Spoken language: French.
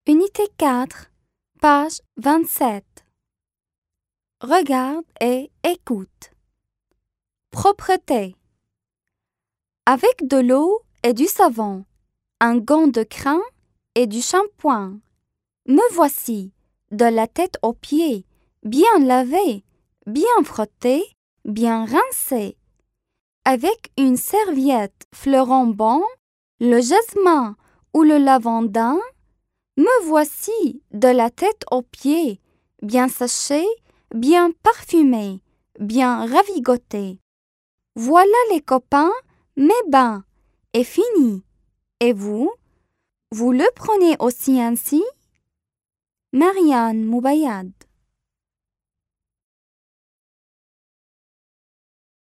Unité 4, page 27. Regarde et écoute. Propreté. Avec de l'eau et du savon, un gant de crin et du shampoing. Me voici, de la tête aux pieds, bien lavé, bien frotté, bien rincé. Avec une serviette fleurant bon, le jasmin ou le lavandin, me voici, de la tête aux pieds, bien séché, bien parfumé, bien ravigoté. Voilà les copains, mes bains, est fini. Et vous le prenez aussi ainsi? Marianne Moubayad.